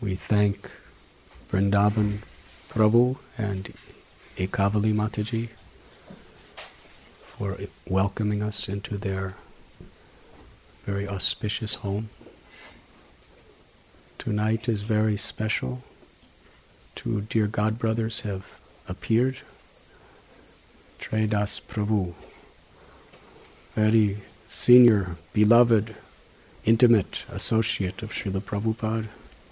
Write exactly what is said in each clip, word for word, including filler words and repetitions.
We thank Vrindavan Prabhu and Ekavali Mataji for welcoming us into their very auspicious home. Tonight is very special. Two dear godbrothers have appeared. Tredas Prabhu, very senior, beloved, intimate associate of Srila Prabhupada,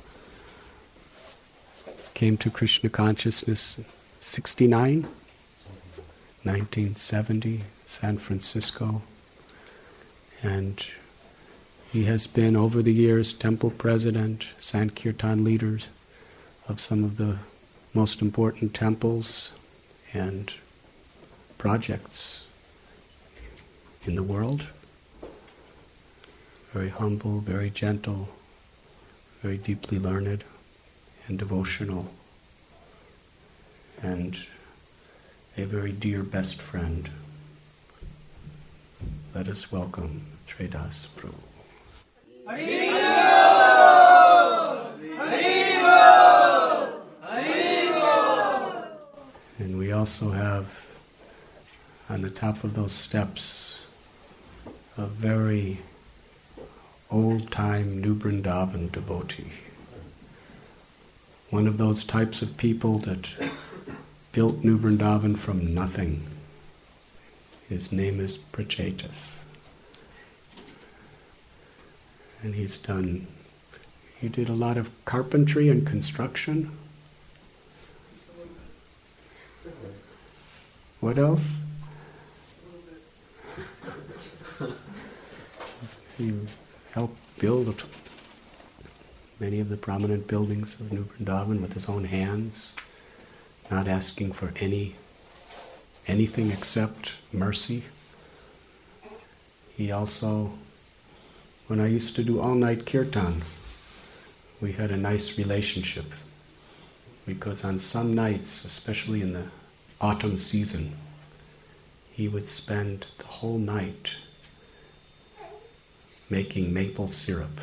came to Krishna consciousness sixty-nine, nineteen seventy, San Francisco, and he has been over the years temple president, Sankirtan leaders of some of the most important temples and projects in the world. Very humble, very gentle, very deeply learned and devotional, and a very dear best friend. Let us welcome Tredas Prabhu. And we also have on the top of those steps a very old-time New Vrindavan devotee. One of those types of people that built New Vrindavan from nothing. His name is Prachetas. And he's done, he did a lot of carpentry and construction. What else? He helped build many of the prominent buildings of New Vrindavan with his own hands, not asking for any anything except mercy. He also, when I used to do all-night kirtan, we had a nice relationship, because on some nights, especially in the autumn season, he would spend the whole night making maple syrup.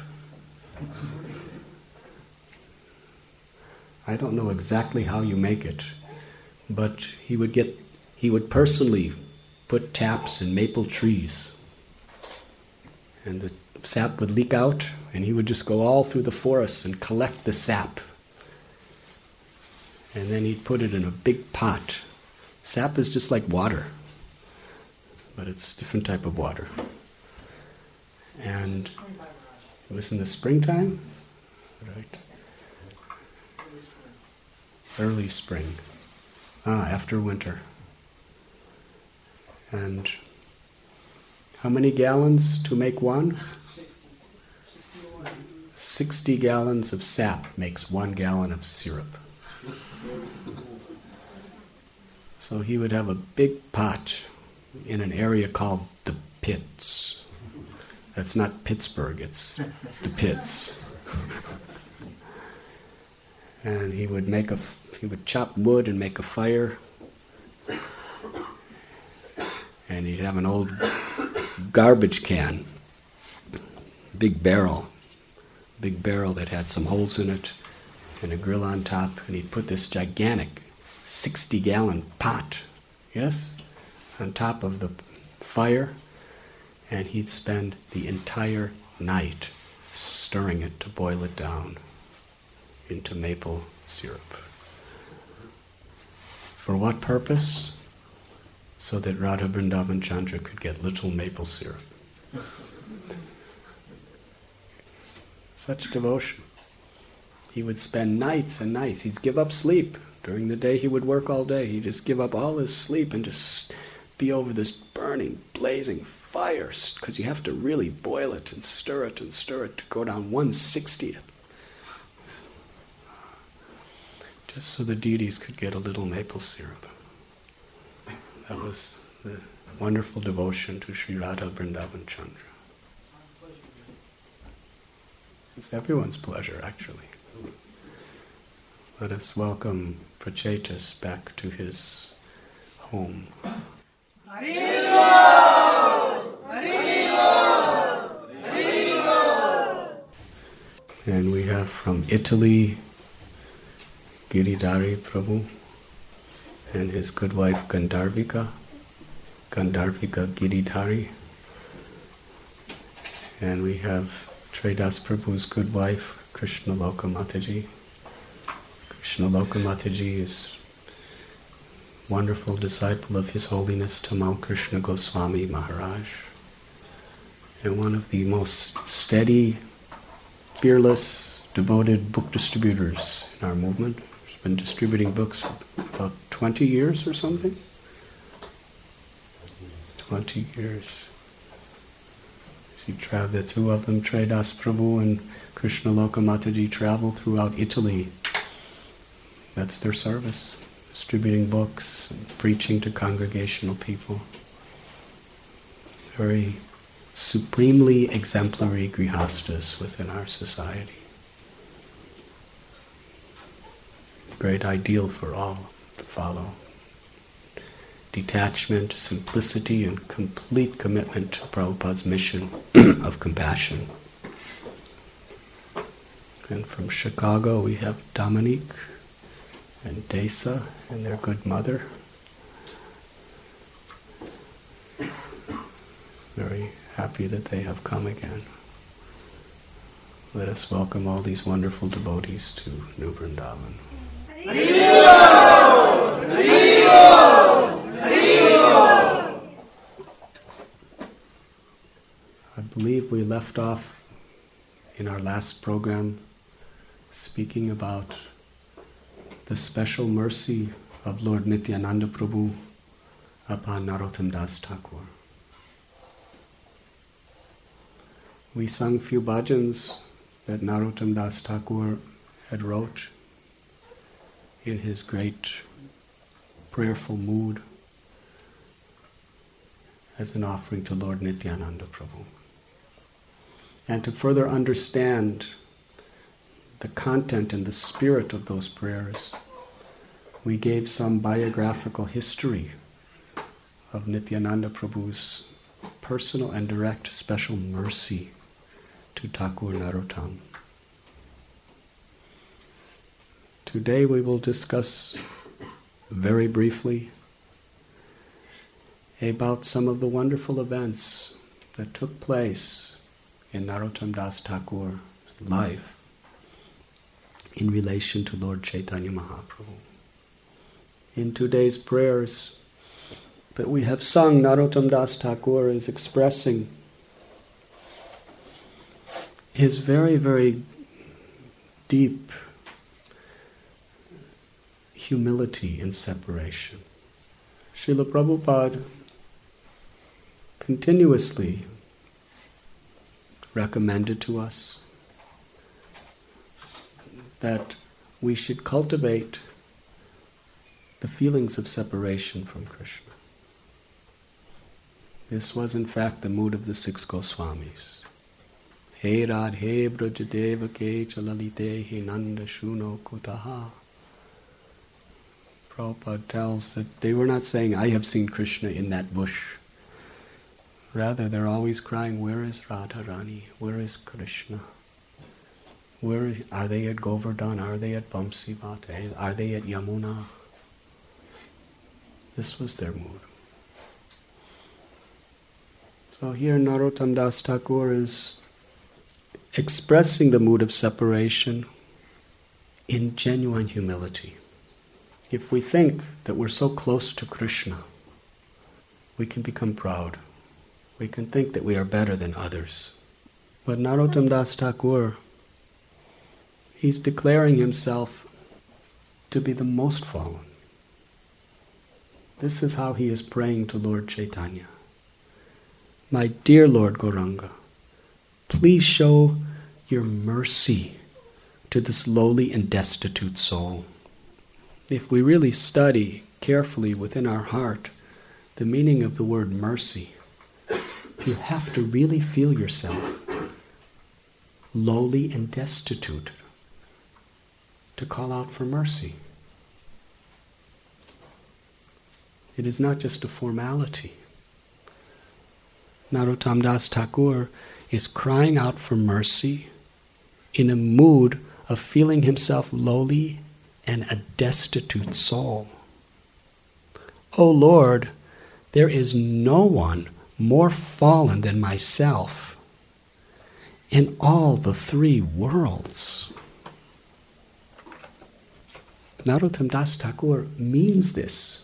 I don't know exactly how you make it, but he would get, he would personally put taps in maple trees, and the sap would leak out, and he would just go all through the forest and collect the sap. And then he'd put it in a big pot. Sap is just like water, but it's a different type of water. And it was in the springtime, right? Early spring. Ah, after winter. And how many gallons to make one? Sixty gallons of sap makes one gallon of syrup. So he would have a big pot in an area called the Pits. That's not Pittsburgh, it's the Pits. And he would make a, he would chop wood and make a fire. And he'd have an old garbage can, big barrel, big barrel that had some holes in it, and a grill on top, and he'd put this gigantic sixty-gallon pot, yes, on top of the fire, and he'd spend the entire night stirring it to boil it down into maple syrup. For what purpose? So that Radha Vrindavan Chandra could get little maple syrup. Such devotion. He would spend nights and nights. He'd give up sleep. During the day he would work all day. He'd just give up all his sleep and just be over this burning, blazing fire, because you have to really boil it and stir it and stir it to go down one sixtieth. Just so the deities could get a little maple syrup. That was the wonderful devotion to Sri Radha Vrindavan Chandra. It's everyone's pleasure, actually. Let us welcome Prachetas back to his home. And we have from Italy, Giridhari Prabhu and his good wife Gandharvika, Gandharvika Giridhari. And we have Tredas Prabhu's good wife, Krishna Loka Mataji. Krishna Loka Mataji is a wonderful disciple of His Holiness Tamal Krishna Goswami Maharaj, and one of the most steady, fearless, devoted book distributors in our movement. He's been distributing books for about twenty years or something. twenty years. She traveled, the two of them, Tredas Prabhu and Krishna Loka Mataji, travel throughout Italy. That's their service, distributing books and preaching to congregational people. Very supremely exemplary grihastas within our society. Great ideal for all to follow. Detachment, simplicity, and complete commitment to Prabhupada's mission of compassion. And from Chicago we have Dominique and Desa and their good mother. Very happy that they have come again. Let us welcome all these wonderful devotees to New Vrindavan. Haribo! Haribo! Haribo! I believe we left off in our last program speaking about the special mercy of Lord Nityananda Prabhu upon Narottam Das Thakur. We sung few bhajans that Narottam Das Thakur had wrote in his great prayerful mood as an offering to Lord Nityananda Prabhu. And to further understand the content and the spirit of those prayers, we gave some biographical history of Nityananda Prabhu's personal and direct special mercy to Thakur Narottam. Today we will discuss very briefly about some of the wonderful events that took place in Narottam Das Thakur's life in relation to Lord Chaitanya Mahaprabhu. In today's prayers that we have sung, Narottam Das Thakur is expressing his very, very deep humility in separation. Srila Prabhupada continuously recommended to us that we should cultivate the feelings of separation from Krishna. This was in fact the mood of the six Goswamis. He Radhe Brajadevake Chalalite He Nanda Shuno Kutaha. Prabhupada tells that they were not saying, I have seen Krishna in that bush. Rather, they're always crying, where is Radharani? Where is Krishna? Where are they at Govardhan? Are they at Vamsivata? Are they at Yamuna? This was their mood. So here Narottam Das Thakur is expressing the mood of separation in genuine humility. If we think that we're so close to Krishna, we can become proud. We can think that we are better than others. But Narottam Das Thakur, he's declaring himself to be the most fallen. This is how he is praying to Lord Chaitanya. My dear Lord Gauranga, please show your mercy to this lowly and destitute soul. If we really study carefully within our heart the meaning of the word mercy, you have to really feel yourself lowly and destitute to call out for mercy. It is not just a formality. Narottam Das Thakur is crying out for mercy in a mood of feeling himself lowly and a destitute soul. O Lord, there is no one more fallen than myself in all the three worlds. Narottam Das Thakur means this.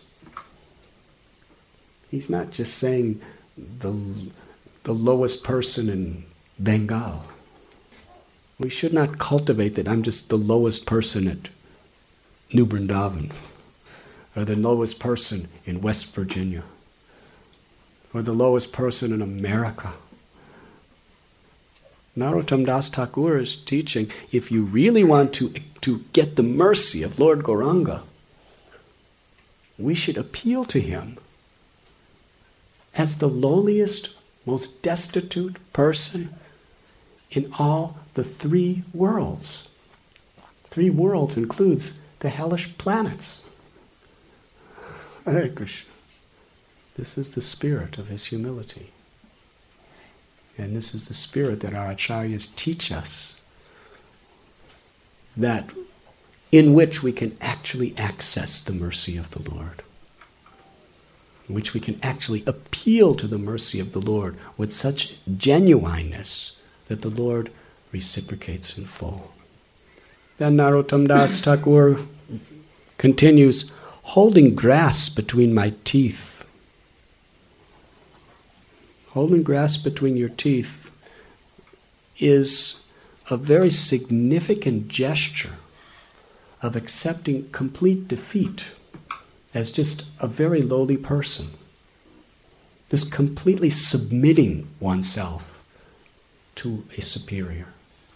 He's not just saying the, the lowest person in Bengal. We should not cultivate that I'm just the lowest person at New Vrindavan, or the lowest person in West Virginia, or the lowest person in America. Narottam Das Thakur is teaching, if you really want to, to get the mercy of Lord Gauranga, we should appeal to him as the lowliest, most destitute person in all the three worlds. Three worlds includes the hellish planets. Hare Krishna. This is the spirit of his humility. And this is the spirit that our acharyas teach us, that in which we can actually access the mercy of the Lord, in which we can actually appeal to the mercy of the Lord with such genuineness that the Lord reciprocates in full. Then Narottam Das Thakur continues, holding grass between my teeth. Holding grass between your teeth is a very significant gesture of accepting complete defeat as just a very lowly person. This completely submitting oneself to a superior.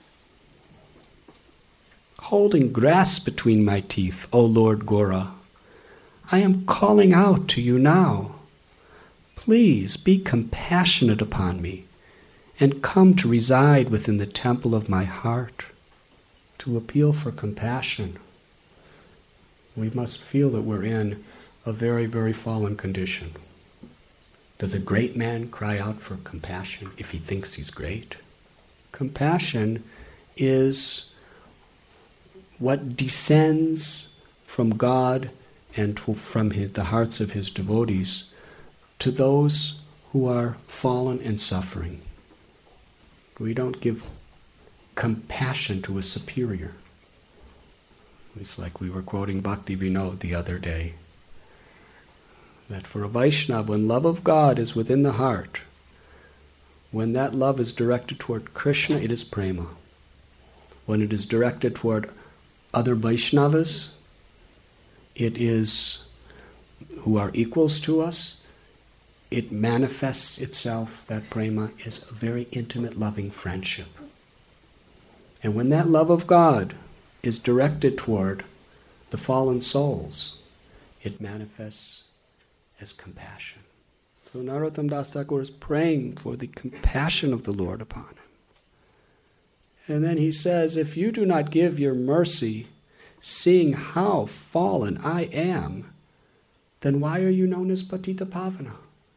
Holding grass between my teeth, O Lord Gora, I am calling out to you now. Please be compassionate upon me and come to reside within the temple of my heart. To appeal for compassion, we must feel that we're in a very, very fallen condition. Does a great man cry out for compassion if he thinks he's great? Compassion is what descends from God and from his, the hearts of his devotees to those who are fallen and suffering. We don't give compassion to a superior. It's like we were quoting Bhakti Vinod the other day, that for a Vaishnava, when love of God is within the heart, when that love is directed toward Krishna, it is prema. When it is directed toward other Vaishnavas, it is who are equals to us, it manifests itself, that prema is a very intimate, loving friendship. And when that love of God is directed toward the fallen souls, it manifests as compassion. So Narottam Das Thakur is praying for the compassion of the Lord upon him. And then he says, if you do not give your mercy, seeing how fallen I am, then why are you known as Patita Pavana?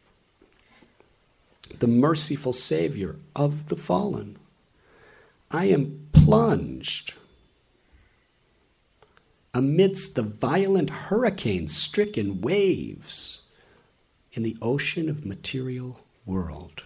The merciful Savior of the fallen. I am plunged amidst the violent hurricane-stricken waves in the ocean of material world,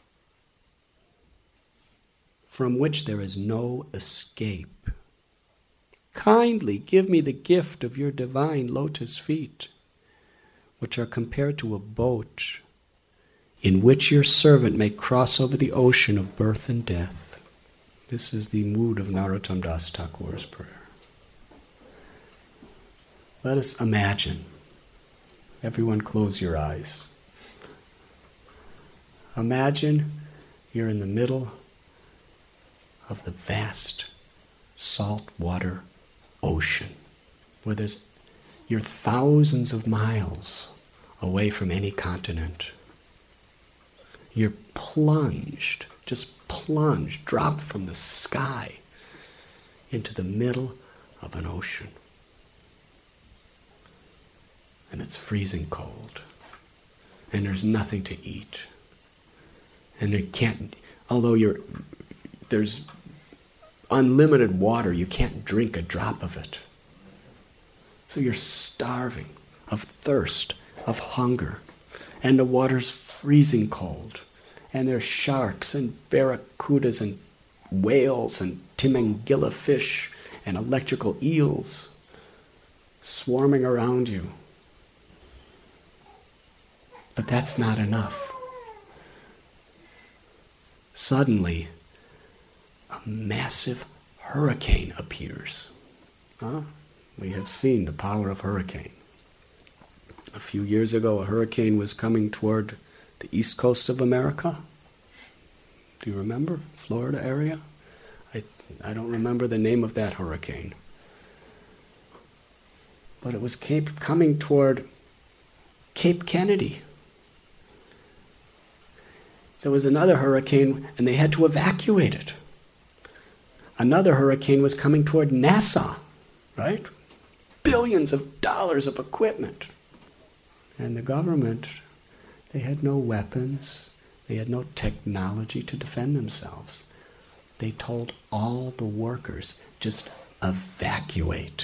from which there is no escape. Kindly give me the gift of your divine lotus feet, which are compared to a boat in which your servant may cross over the ocean of birth and death. This is the mood of Narottam Das Thakur's prayer. Let us imagine. Everyone close your eyes. Imagine you're in the middle of the vast saltwater ocean, where there's you're thousands of miles away from any continent. You're plunged, just plunged, dropped from the sky into the middle of an ocean. And it's freezing cold. And there's nothing to eat. And you can't, although you're, there's unlimited water. You can't drink a drop of it. So you're starving of thirst, of hunger. And the water's freezing cold. And there's sharks and barracudas and whales and timangilla fish and electrical eels swarming around you. But that's not enough. Suddenly, a massive hurricane appears. Huh? We have seen the power of hurricane. A few years ago, a hurricane was coming toward the east coast of America. Do you remember? Florida area? I, I don't remember the name of that hurricane. But it was Cape, coming toward Cape Kennedy. There was another hurricane, and they had to evacuate it. Another hurricane was coming toward Nassau, right? Billions of dollars of equipment. And the government, they had no weapons. They had no technology to defend themselves. They told all the workers, just evacuate.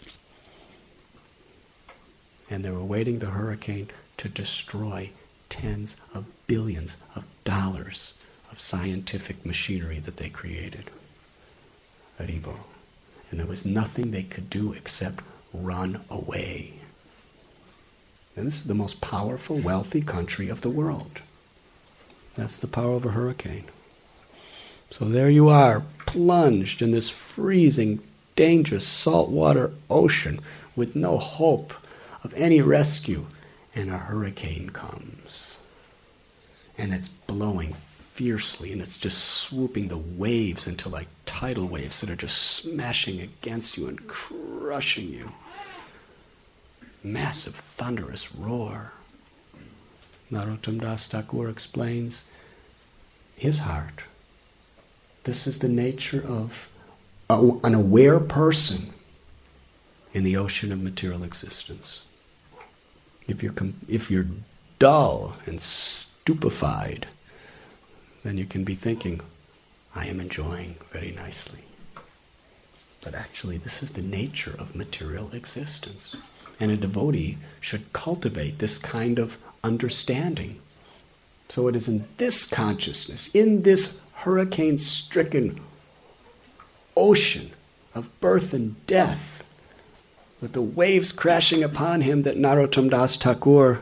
And they were waiting the hurricane to destroy tens of billions of dollars of scientific machinery that they created. Haribo. And there was nothing they could do except run away. And this is the most powerful, wealthy country of the world. That's the power of a hurricane. So there you are, plunged in this freezing, dangerous, saltwater ocean with no hope of any rescue. And a hurricane comes. And it's blowing fiercely, and it's just swooping the waves into like tidal waves that are just smashing against you and crushing you. Massive, thunderous roar. Narottam Das Thakur explains his heart. This is the nature of a, an aware person in the ocean of material existence. If you're, if you're dull and stupefied, then you can be thinking, I am enjoying very nicely. But actually, this is the nature of material existence. And a devotee should cultivate this kind of understanding. So it is in this consciousness, in this hurricane-stricken ocean of birth and death, with the waves crashing upon him, that Narottam Das Thakur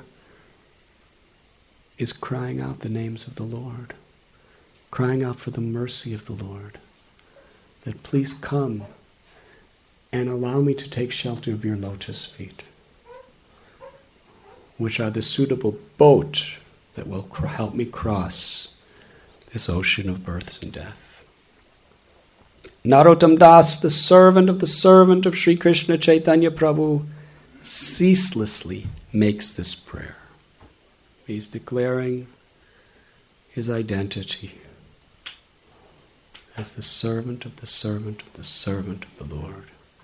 is crying out the names of the Lord, crying out for the mercy of the Lord, that please come and allow me to take shelter of your lotus feet, which are the suitable boat that will cr- help me cross this ocean of births and death. Narottam Das, the servant of the servant of Sri Krishna Chaitanya Prabhu, ceaselessly makes this prayer. He's declaring his identity as the servant of the servant of the servant of the Lord.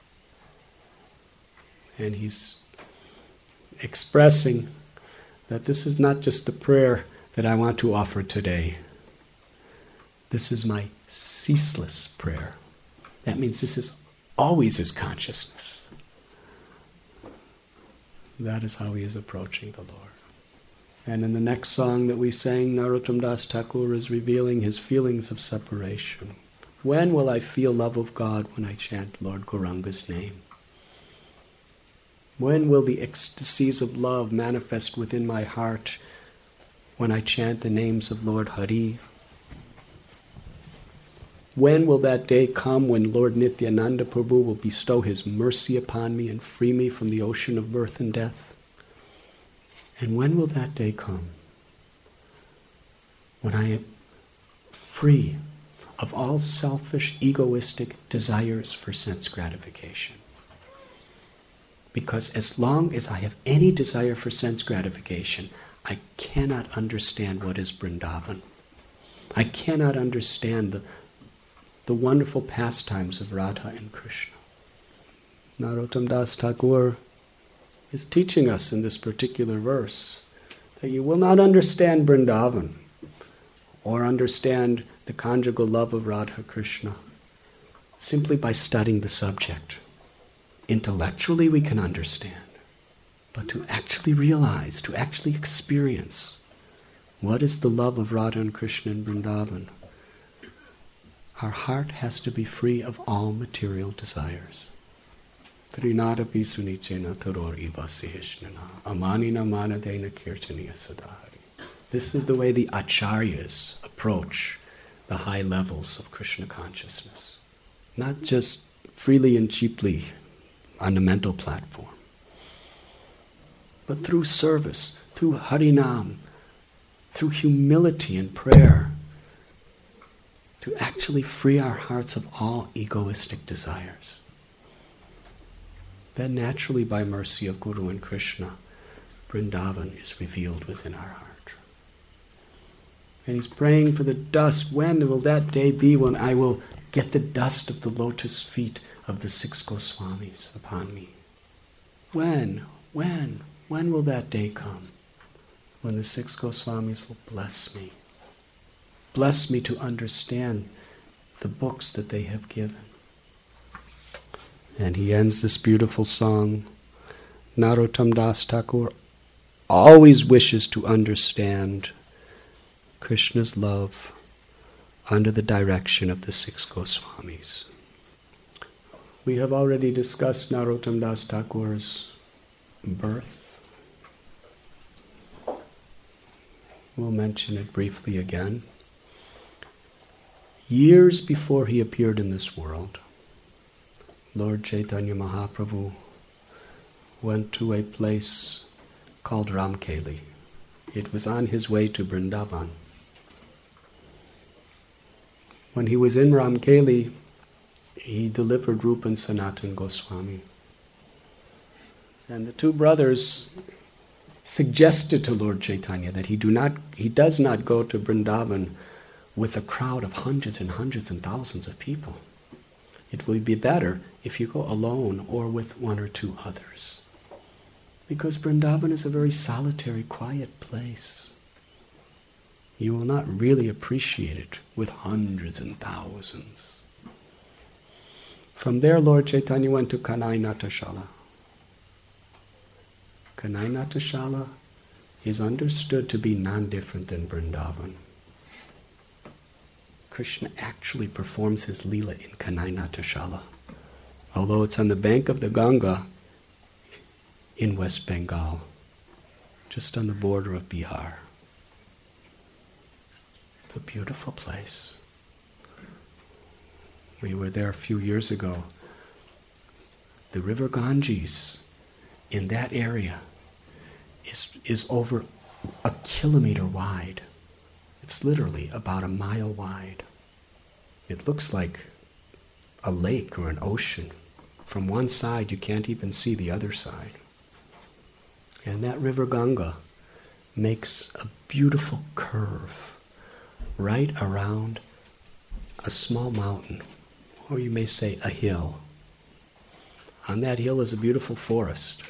And he's expressing that this is not just the prayer that I want to offer today. This is my ceaseless prayer. That means this is always his consciousness. That is how he is approaching the Lord. And in the next song that we sang, Narottam Das Thakur is revealing his feelings of separation. When will I feel love of God? When I chant Lord Gauranga's name. When will the ecstasies of love manifest within my heart when I chant the names of Lord Hari? When will that day come when Lord Nityananda Prabhu will bestow his mercy upon me and free me from the ocean of birth and death? And when will that day come when I am free of all selfish, egoistic desires for sense gratification? Because as long as I have any desire for sense gratification, I cannot understand what is Vrindavan. I cannot understand the, the wonderful pastimes of Radha and Krishna. Narottam Das Thakur is teaching us in this particular verse that you will not understand Vrindavan or understand the conjugal love of Radha Krishna simply by studying the subject. Intellectually we can understand, but to actually realize, to actually experience what is the love of Radha and Krishna in Vrindavan, our heart has to be free of all material desires. Trinadapi sunichena taror ivasihishnana amanina manadena kirtaniya sadhari. This is the way the acharyas approach the high levels of Krishna consciousness. Not just freely and cheaply on the mental platform, but through service, through Harinam, through humility and prayer, to actually free our hearts of all egoistic desires. Then naturally, by mercy of Guru and Krishna, Vrindavan is revealed within our heart. And he's praying for the dust. When will that day be when I will get the dust of the lotus feet of the six Goswamis upon me? When? When? When will that day come? When the six Goswamis will bless me. Bless me to understand the books that they have given. And he ends this beautiful song. Narottam Das Thakur always wishes to understand Krishna's love under the direction of the six Goswamis. We have already discussed Narottam Das Thakur's birth. We'll mention it briefly again. Years before he appeared in this world, Lord Chaitanya Mahaprabhu went to a place called Ramkeli. It was on his way to Vrindavan. When he was in Ramkeli, he delivered Rupa and Sanatan Goswami. And the two brothers suggested to Lord Chaitanya that he do not, he does not go to Vrindavan with a crowd of hundreds and hundreds and thousands of people. It will be better if you go alone or with one or two others. Because Vrindavan is a very solitary, quiet place. You will not really appreciate it with hundreds and thousands. From there, Lord Chaitanya went to Kanai Natashala. Kanai Natashala is understood to be non-different than Vrindavan. Krishna actually performs his Leela in Kanai Natashala, although it's on the bank of the Ganga in West Bengal, just on the border of Bihar. It's a beautiful place. We were there a few years ago. The river Ganges in that area is, is over a kilometer wide. It's literally about a mile wide. It looks like a lake or an ocean. From one side you can't even see the other side. And that river Ganga makes a beautiful curve right around a small mountain, or you may say a hill. On that hill is a beautiful forest.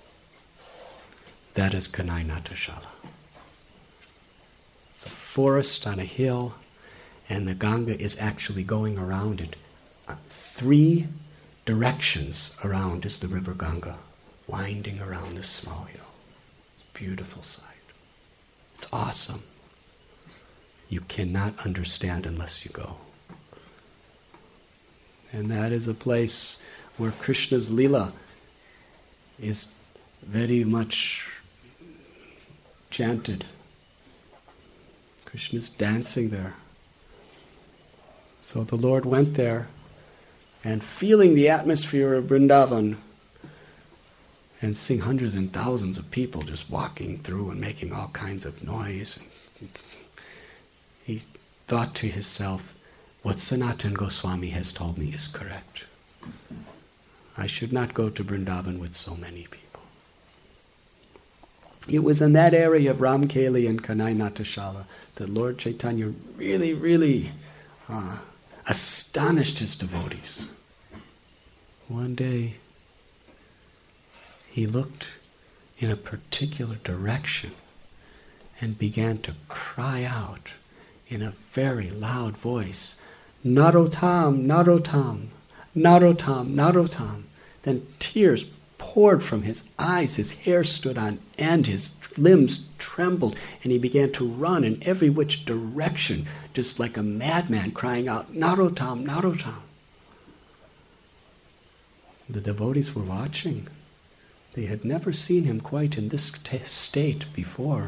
That is Kanai Natashala. It's a forest on a hill, and the Ganga is actually going around it. Uh, three directions around is the river Ganga, winding around this small hill. It's a beautiful sight. It's awesome. You cannot understand unless you go. And that is a place where Krishna's Leela is very much chanted. Krishna's dancing there. So the Lord went there, and feeling the atmosphere of Vrindavan, and seeing hundreds and thousands of people just walking through and making all kinds of noise, he thought to himself, what Sanatan Goswami has told me is correct. I should not go to Vrindavan with so many people. It was in that area of Ramkeli and Kanai Natashala that Lord Chaitanya really, really uh, astonished his devotees. One day, he looked in a particular direction and began to cry out in a very loud voice, Narottam, Narottam, Narottam, Narottam. Then tears poured from his eyes, his hair stood on end, his limbs trembled, and he began to run in every which direction, just like a madman crying out, Narottam, Narottam. The devotees were watching. They had never seen him quite in this t- state before.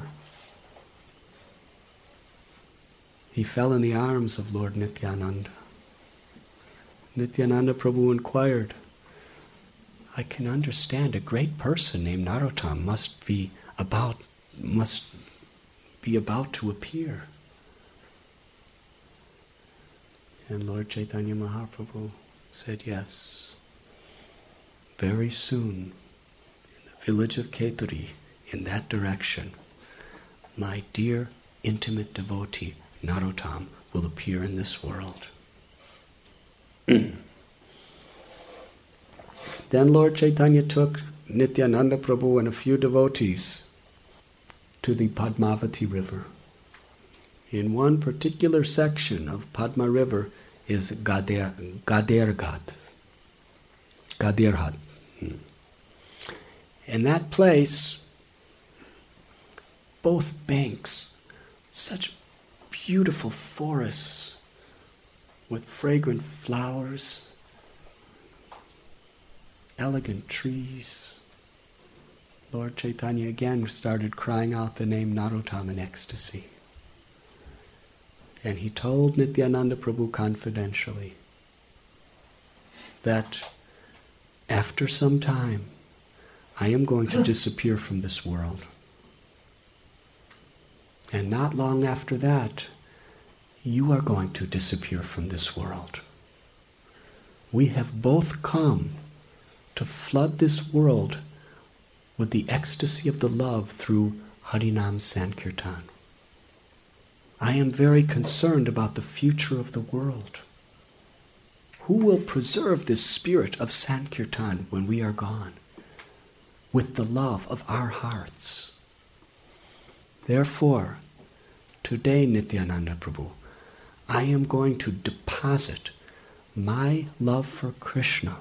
He fell in the arms of Lord Nityananda. Nityananda Prabhu inquired, I can understand a great person named Narottam must be about must be about to appear. And Lord Chaitanya Mahaprabhu said, yes. Very soon, in the village of Keturi, in that direction, my dear intimate devotee Narottam will appear in this world. Then Lord Chaitanya took Nityananda Prabhu and a few devotees to the Padmavati River. In one particular section of Padma River is Gader, Gaderghat. Gaderghat. In that place, both banks, such beautiful forests with fragrant flowers, elegant trees. Lord Chaitanya again started crying out the name Narottam in ecstasy. And he told Nityananda Prabhu confidentially that after some time, I am going to disappear from this world. And not long after that, you are going to disappear from this world. We have both come to flood this world with the ecstasy of the love through Harinam Sankirtan. I am very concerned about the future of the world. Who will preserve this spirit of Sankirtan when we are gone, with the love of our hearts? Therefore, today, Nityananda Prabhu, I am going to deposit my love for Krishna.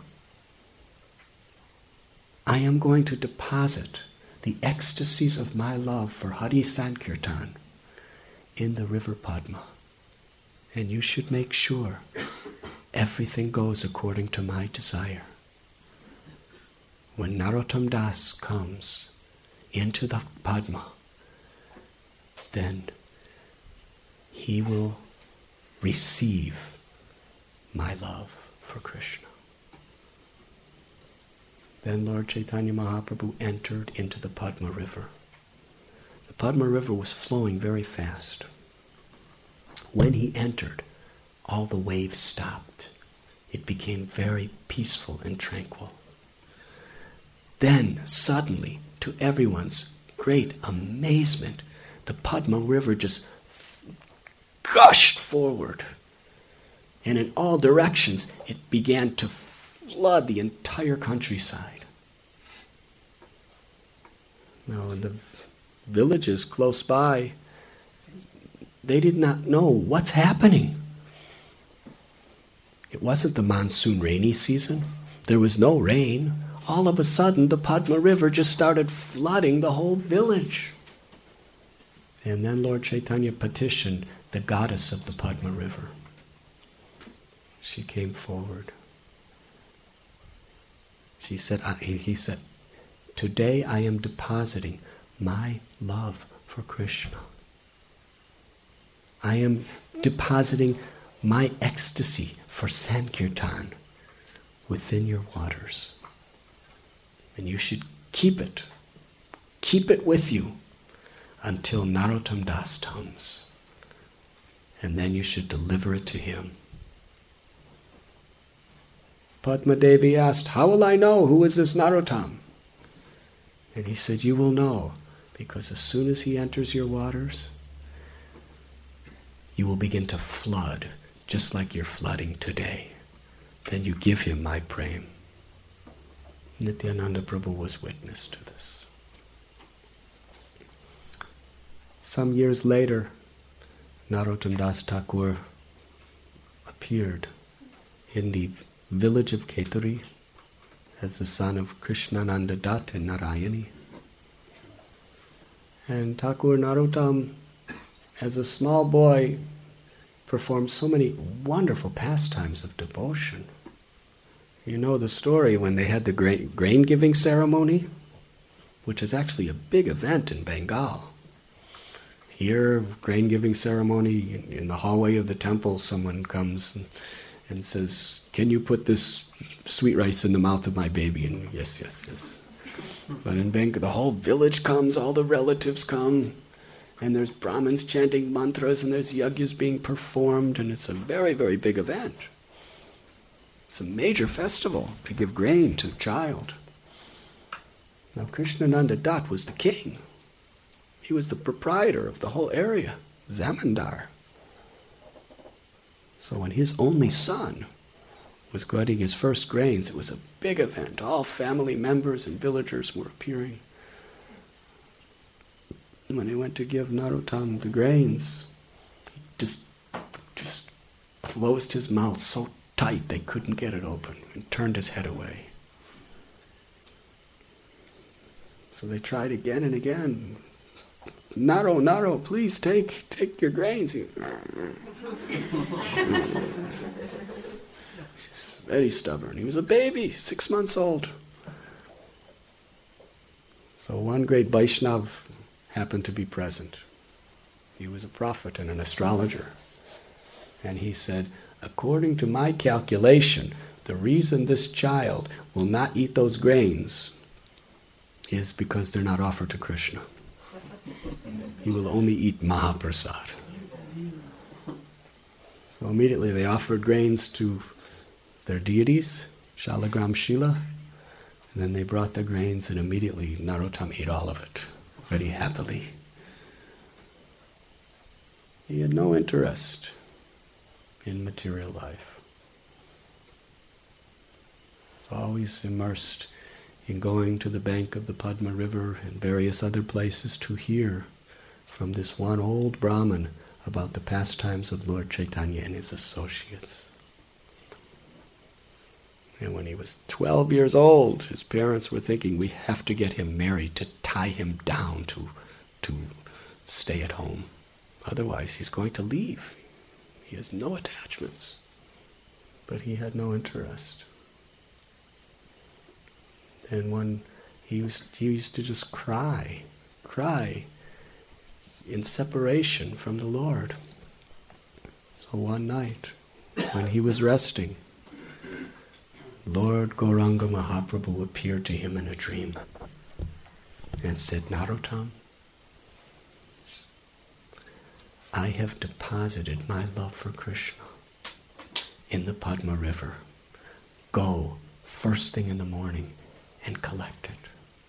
I am going to deposit the ecstasies of my love for Hari Sankirtan in the river Padma. And you should make sure everything goes according to my desire. When Narottam Das comes into the Padma, then he will receive my love for Krishna. Then Lord Chaitanya Mahaprabhu entered into the Padma River. The Padma River was flowing very fast. When he entered, all the waves stopped. It became very peaceful and tranquil. Then, suddenly, to everyone's great amazement, the Padma River just f- gushed forward. And in all directions, it began to flood the entire countryside. Now, in the villages close by, they did not know what's happening. It wasn't the monsoon rainy season. There was no rain. All of a sudden, the Padma River just started flooding the whole village. And then Lord Chaitanya petitioned the goddess of the Padma River. She came forward. She said, I, he said, today I am depositing my love for Krishna. I am depositing my ecstasy for Sankirtan within your waters. And you should keep it. Keep it with you until Narottam Das comes. And then you should deliver it to him. Padma Devi asked, how will I know who is this Narottam? And he said, you will know, because as soon as he enters your waters, you will begin to flood, just like you're flooding today. Then you give him my prem. Nityananda Prabhu was witness to this. Some years later, Narottam Das Thakur appeared in the village of Keturi as the son of Krishnananda Dutt and Narayani. And Thakur Narottam, as a small boy, performed so many wonderful pastimes of devotion. You know the story when they had the grain, grain giving ceremony, which is actually a big event in Bengal. Here, grain giving ceremony, in, in the hallway of the temple, someone comes and, and says, "Can you put this sweet rice in the mouth of my baby?" And yes, yes, yes. But in Bengal, the whole village comes, all the relatives come, and there's Brahmins chanting mantras, and there's yagyas being performed, and it's a very, very big event. It's a major festival to give grain to the child. Now Krishnananda Dutt was the king. He was the proprietor of the whole area, Zamindar. So when his only son was getting his first grains, it was a big event. All family members and villagers were appearing. And when he went to give Narottam the grains, he just, just closed his mouth so tight they couldn't get it open and turned his head away. So they tried again and again. "Naro, Naro, please take, take your grains." He, He's very stubborn. He was a baby, six months old. So one great Vaishnav happened to be present. He was a prophet and an astrologer. And he said, "According to my calculation, the reason this child will not eat those grains is because they're not offered to Krishna. He will only eat Mahaprasad." So immediately they offered grains to their deities, Shalagram Shila, and then they brought the grains, and immediately Narottam ate all of it, very happily. He had no interest in material life. Always immersed in going to the bank of the Padma River and various other places to hear from this one old Brahmin about the pastimes of Lord Chaitanya and his associates. And when he was twelve years old, his parents were thinking, we have to get him married to tie him down to, to stay at home. Otherwise he's going to leave. He has no attachments. But he had no interest. And when he used, he used to just cry, cry in separation from the Lord. So one night, when he was resting, Lord Gauranga Mahaprabhu appeared to him in a dream and said, "Narottam, I have deposited my love for Krishna in the Padma River. Go first thing in the morning and collect it."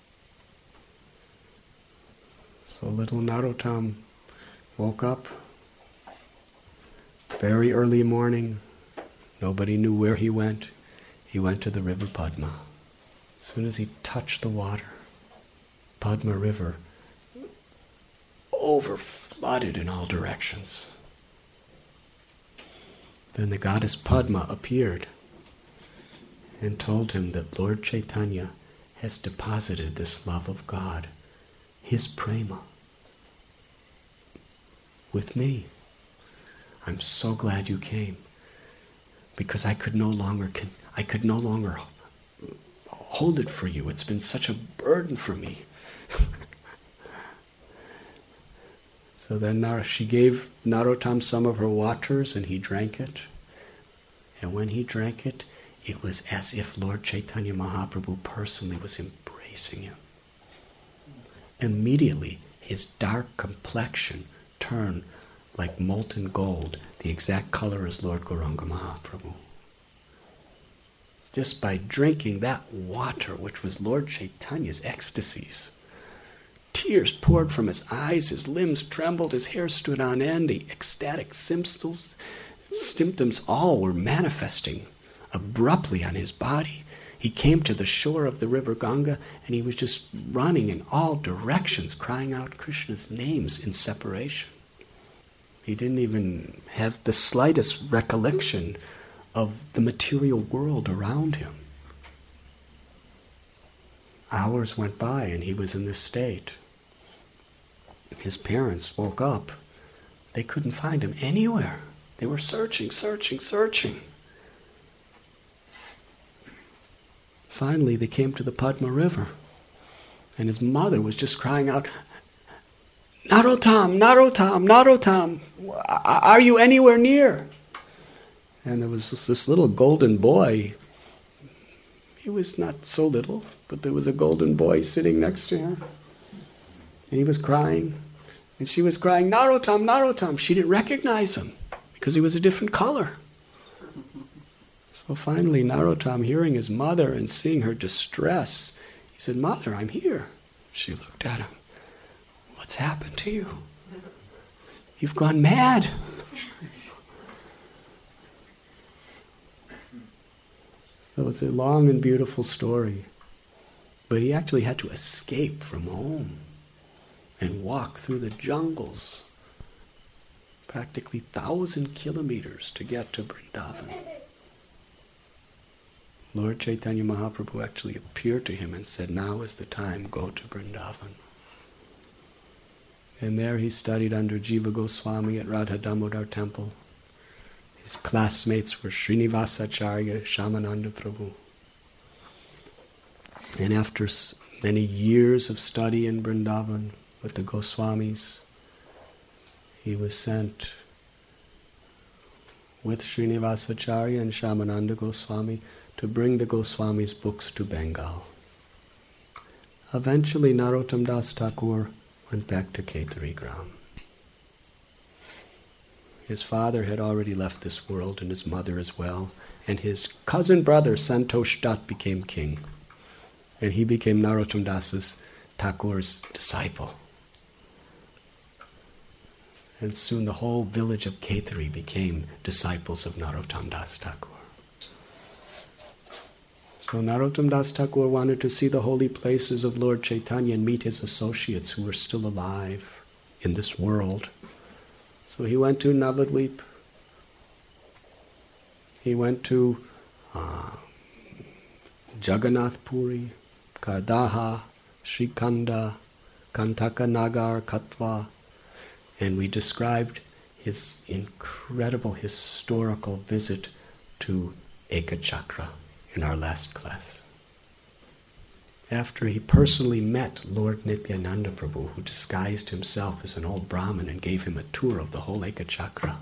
So little Narottam woke up very early morning. Nobody knew where he went. He went to the river Padma. As soon as he touched the water, Padma River over-flooded in all directions. Then the goddess Padma appeared and told him that Lord Chaitanya has deposited this love of God, his prema, with me. I'm so glad you came, because I could no longer con- I could no longer hold it for you. It's been such a burden for me. So then Nar- she gave Narottam some of her waters, and he drank it. And when he drank it, it was as if Lord Chaitanya Mahaprabhu personally was embracing him. Immediately, his dark complexion turned like molten gold, the exact color as Lord Gauranga Mahaprabhu. Just by drinking that water, which was Lord Chaitanya's ecstasies, tears poured from his eyes, his limbs trembled, his hair stood on end, the ecstatic symptoms, symptoms all were manifesting abruptly on his body. He came to the shore of the river Ganga, and he was just running in all directions, crying out Krishna's names in separation. He didn't even have the slightest recollection of the material world around him. Hours went by and he was in this state. His parents woke up. They couldn't find him anywhere. They were searching, searching, searching. Finally, they came to the Padma River, and his mother was just crying out, Narottam, Narottam, Narottam, are you anywhere near? And there was this, this little golden boy. He was not so little, but there was a golden boy sitting next to him. And he was crying. And she was crying, Narottam, Narottam. She didn't recognize him because he was a different color. So finally, Narottam, hearing his mother and seeing her distress, he said, Mother, I'm here. She looked at him. What's happened to you? You've gone mad. So it's a long and beautiful story. But he actually had to escape from home and walk through the jungles, practically thousand kilometers to get to Vrindavan. Lord Chaitanya Mahaprabhu actually appeared to him and said, now is the time, go to Vrindavan. And there he studied under Jiva Goswami at Radha Damodar temple. His classmates were Srinivasacharya, Shamananda Prabhu. And after many years of study in Vrindavan with the Goswamis, he was sent with Srinivasacharya and Shamananda Goswami to bring the Goswamis' books to Bengal. Eventually, Narottam Das Thakur went back to Khetari Gram. His father had already left this world, and his mother as well, and his cousin brother Santosh Dutt became king, and he became Narottam Das Thakur's disciple. And soon the whole village of Khetari became disciples of Narottam Das Thakur. So Narottam Das Thakur wanted to see the holy places of Lord Chaitanya and meet his associates who were still alive in this world. So he went to Navadvip. He went to uh, Jagannath Puri, Kardaha, Srikanda, Kantaka Nagar, Katwa, and we described his incredible historical visit to Ekachakra in our last class. After he personally met Lord Nityananda Prabhu, who disguised himself as an old Brahmin and gave him a tour of the whole Ekachakra,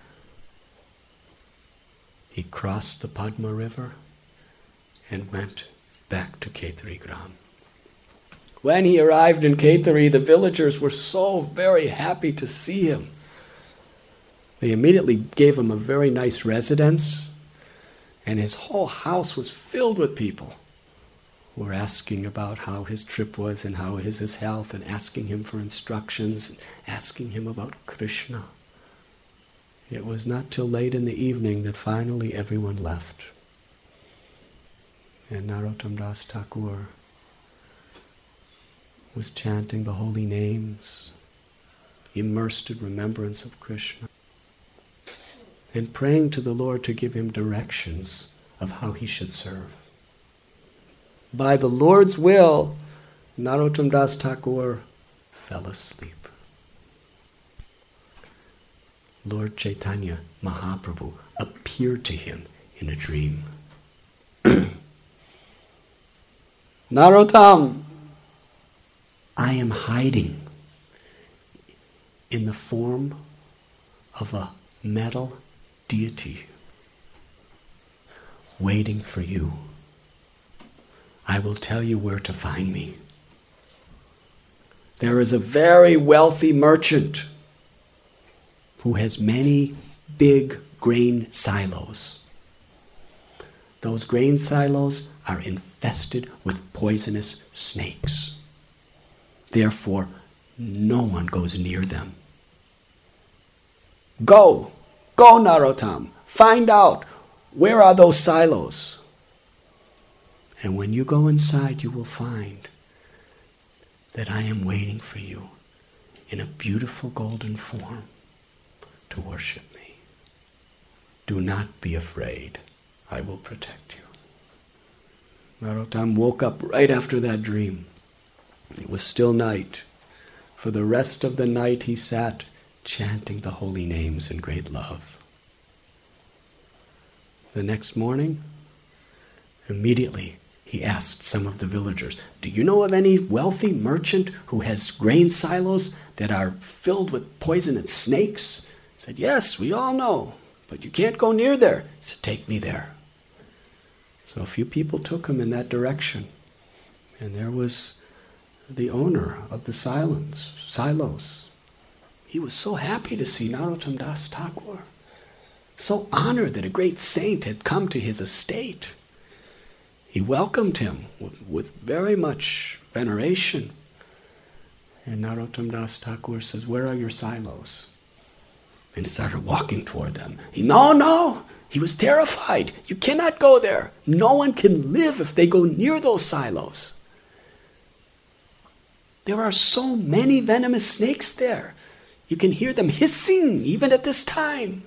he crossed the Padma River and went back to Khetari Gram. When he arrived in Khetari, the villagers were so very happy to see him. They immediately gave him a very nice residence, and his whole house was filled with people who were asking about how his trip was and how is his health, and asking him for instructions, and asking him about Krishna. It was not till late in the evening that finally everyone left. And Narottam Das Thakur was chanting the holy names, immersed in remembrance of Krishna, and praying to the Lord to give him directions of how he should serve. By the Lord's will, Narottam Das Thakur fell asleep. Lord Chaitanya Mahaprabhu appeared to him in a dream. Narottam, I am hiding in the form of a metal deity, waiting for you. I will tell you where to find me. There is a very wealthy merchant who has many big grain silos. Those grain silos are infested with poisonous snakes. Therefore, no one goes near them. Go, go Narottam, find out where are those silos. And when you go inside, you will find that I am waiting for you in a beautiful golden form to worship me. Do not be afraid. I will protect you. Narottam woke up right after that dream. It was still night. For the rest of the night he sat chanting the holy names in great love. The next morning, immediately he asked some of the villagers, do you know of any wealthy merchant who has grain silos that are filled with poisonous snakes? He said, yes, we all know, but you can't go near there. He said, take me there. So a few people took him in that direction. And there was the owner of the silos. silos. He was so happy to see Narottam Das Thakur. So honored that a great saint had come to his estate. He welcomed him with, with very much veneration. And Narottam Das Thakur says, where are your silos? And he started walking toward them. He, no, no! He was terrified. You cannot go there. No one can live if they go near those silos. There are so many venomous snakes there. You can hear them hissing even at this time.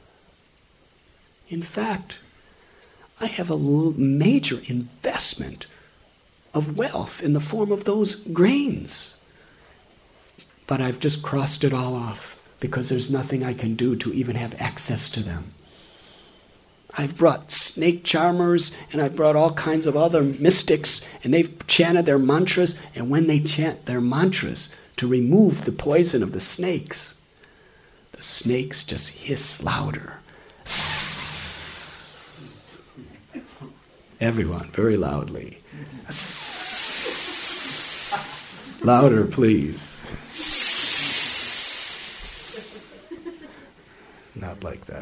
In fact, I have a major investment of wealth in the form of those grains. But I've just crossed it all off because there's nothing I can do to even have access to them. I've brought snake charmers and I've brought all kinds of other mystics, and they've chanted their mantras, and when they chant their mantras to remove the poison of the snakes, the snakes just hiss louder. Everyone, very loudly. Louder, please. Not like that.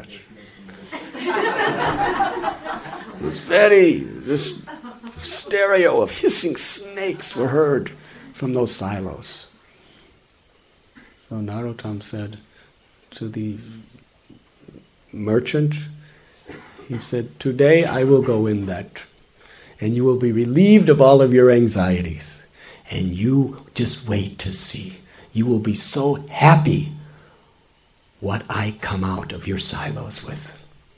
It was very, this stereo of hissing snakes were heard from those silos. So Narottam said to the merchant, he said, today I will go in that, and you will be relieved of all of your anxieties. And you just wait to see. You will be so happy what I come out of your silos with.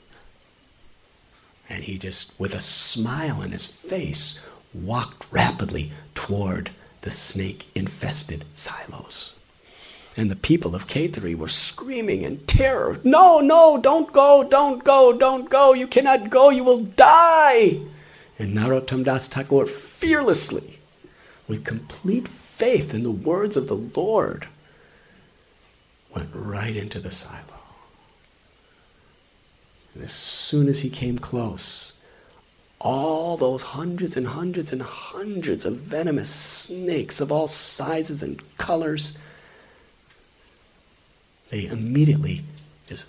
And he just, with a smile on his face, walked rapidly toward the snake-infested silos. And the people of Kaithari were screaming in terror, no, no, don't go, don't go, don't go, you cannot go, you will die. And Narottam Das Thakur fearlessly, with complete faith in the words of the Lord, went right into the silo. And as soon as he came close, all those hundreds and hundreds and hundreds of venomous snakes of all sizes and colors, they immediately just,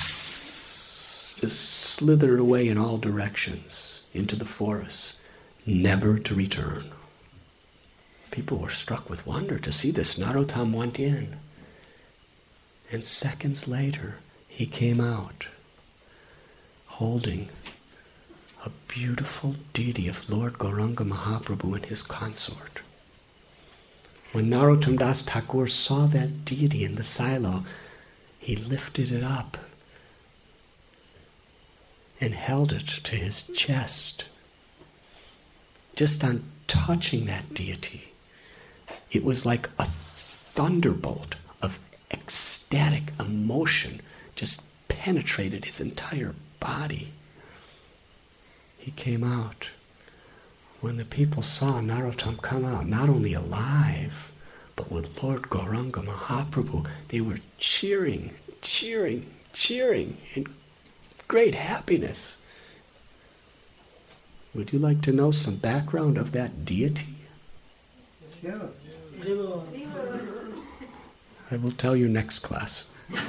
just slithered away in all directions into the forest, never to return. People were struck with wonder to see this. Narottam went in. And seconds later, he came out, holding a beautiful deity of Lord Gauranga Mahaprabhu and his consort. When Narottam Das Thakur saw that deity in the silo, he lifted it up and held it to his chest. Just on touching that deity, it was like a thunderbolt of ecstatic emotion just penetrated his entire body. He came out. When the people saw Narottam come out, not only alive, but with Lord Gauranga Mahaprabhu, they were cheering, cheering, cheering in great happiness. Would you like to know some background of that deity? Yeah. I will tell you next class.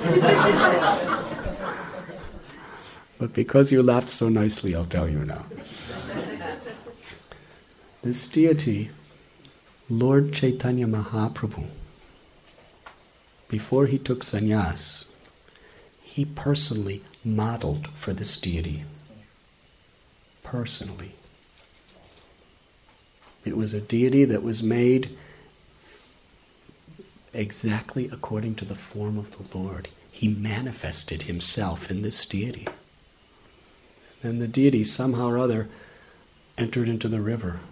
But because you laughed so nicely, I'll tell you now. This deity, Lord Chaitanya Mahaprabhu, before he took sannyas, he personally modeled for this deity. Personally. It was a deity that was made exactly according to the form of the Lord. He manifested himself in this deity. And the deity somehow or other entered into the river.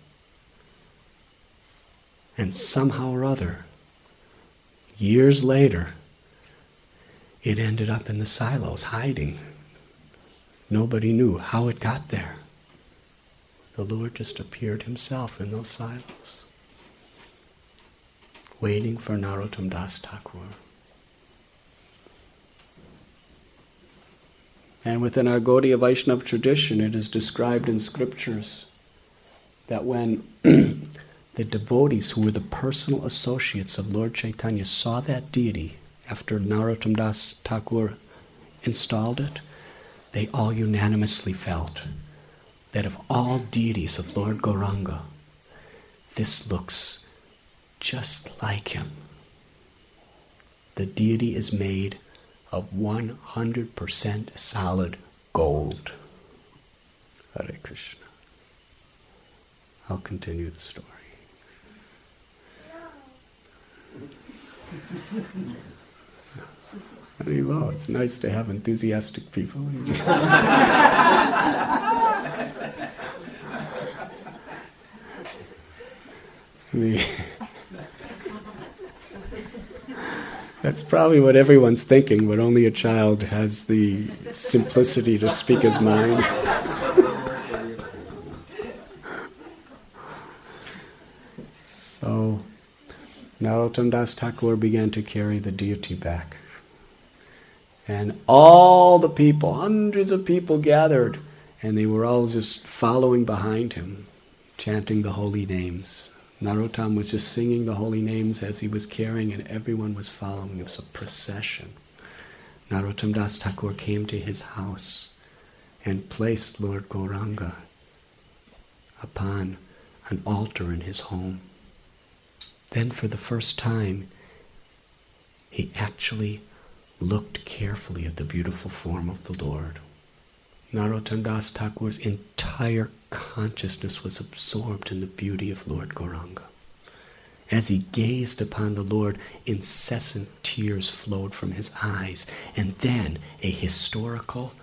And somehow or other, years later, it ended up in the silos, hiding. Nobody knew how it got there. The Lord just appeared himself in those silos, waiting for Narottam Das Thakur. And within our Gaudiya Vaishnava tradition, it is described in scriptures that when the devotees who were the personal associates of Lord Chaitanya saw that deity after Narottam Das Thakur installed it, they all unanimously felt that of all deities of Lord Gauranga, this looks just like him. The deity is made of one hundred percent solid gold. Hare Krishna. I'll continue the story. I mean, well, it's nice to have enthusiastic people. the, that's probably what everyone's thinking, but only a child has the simplicity to speak his mind. So, Narottam Das Thakur began to carry the deity back. And all the people, hundreds of people gathered, and they were all just following behind him, chanting the holy names. Narottam was just singing the holy names as he was carrying, and everyone was following. It was a procession. Narottam Das Thakur came to his house and placed Lord Gauranga upon an altar in his home. Then for the first time, he actually looked carefully at the beautiful form of the Lord. Narottam Das Thakur's entire consciousness was absorbed in the beauty of Lord Gauranga. As he gazed upon the Lord, incessant tears flowed from his eyes, and then a historical,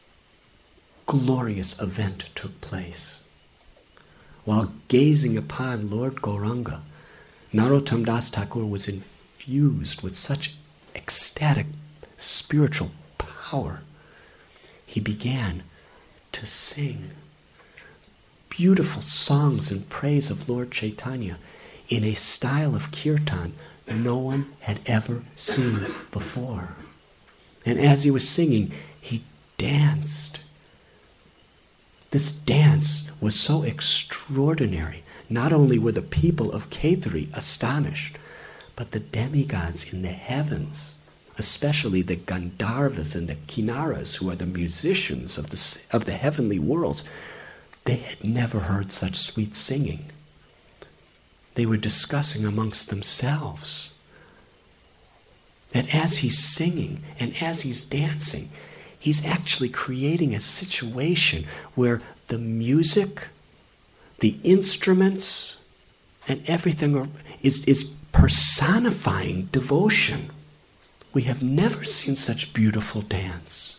glorious event took place. While gazing upon Lord Gauranga, Narottam Das Thakur was infused with such ecstatic spiritual power. He began to sing beautiful songs in praise of Lord Chaitanya in a style of kirtan no one had ever seen before. And as he was singing, he danced. This dance was so extraordinary. Not only were the people of Khetri astonished, but the demigods in the heavens, especially the Gandharvas and the Kinnaras, who are the musicians of the, of the heavenly worlds, they had never heard such sweet singing. They were discussing amongst themselves that as he's singing and as he's dancing, he's actually creating a situation where the music, the instruments, and everything are, is, is personifying devotion. We have never seen such beautiful dance,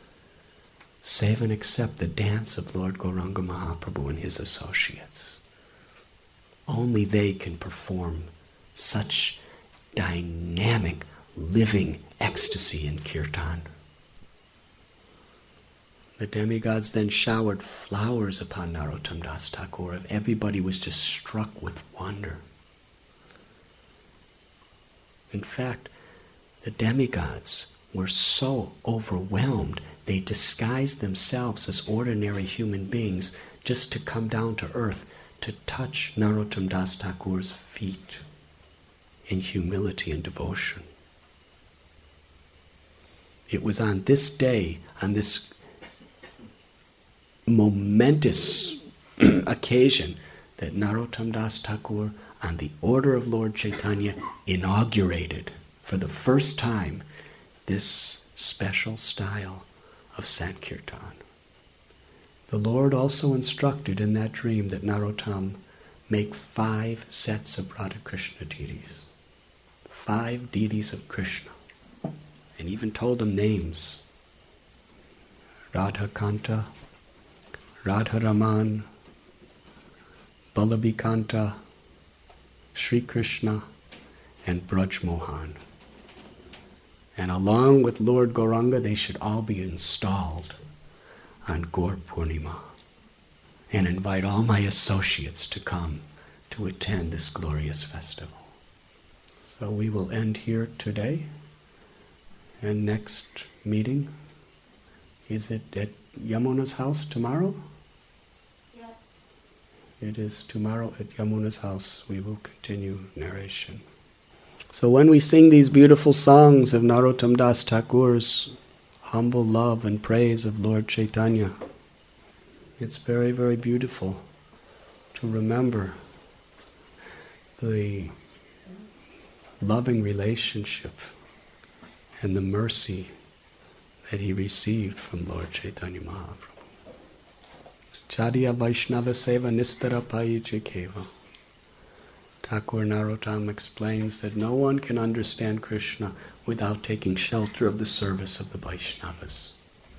save and except the dance of Lord Gauranga Mahaprabhu and his associates. Only they can perform such dynamic, living ecstasy in kirtan. The demigods then showered flowers upon Narottam Das Thakur. Everybody was just struck with wonder. In fact, the demigods were so overwhelmed, they disguised themselves as ordinary human beings just to come down to earth to touch Narottam Das Thakur's feet in humility and devotion. It was on this day, on this momentous occasion, that Narottam Das Thakur, on the order of Lord Chaitanya, inaugurated for the first time this special style of Sankirtan. The Lord also instructed in that dream that Narottam make five sets of Radha Krishna deities, five deities of Krishna, and even told them names: Radha Kanta, Radharaman, Balabhikanta, Sri Krishna, and Braj Mohan. And along with Lord Gauranga, they should all be installed on Gaur Purnima, and invite all my associates to come to attend this glorious festival. So we will end here today, and next meeting, is it at Yamuna's house tomorrow? Yes. It is tomorrow at Yamuna's house. We will continue narration. So when we sing these beautiful songs of Narottam Das Thakur's humble love and praise of Lord Chaitanya, it's very, very beautiful to remember the loving relationship and the mercy that he received from Lord Chaitanya Mahaprabhu. Chadiya Vaishnava Seva Nistara Payiche Keva. Thakur Narottam explains that no one can understand Krishna without taking shelter of the service of the Vaishnavas.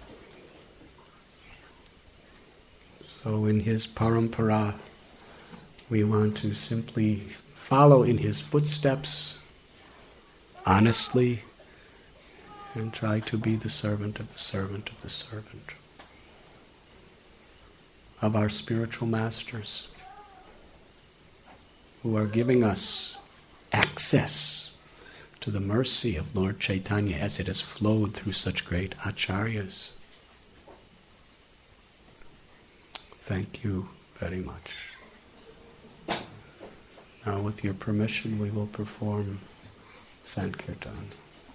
So in his parampara, we want to simply follow in his footsteps honestly and try to be the servant of the servant of the servant of our spiritual masters, who are giving us access to the mercy of Lord Chaitanya as it has flowed through such great acharyas. Thank you very much. Now, with your permission, we will perform Sankirtan.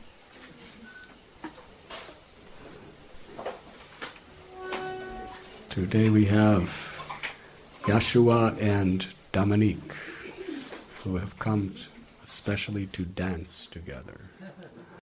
Today we have Yashua and Dominique, who have come especially to dance together.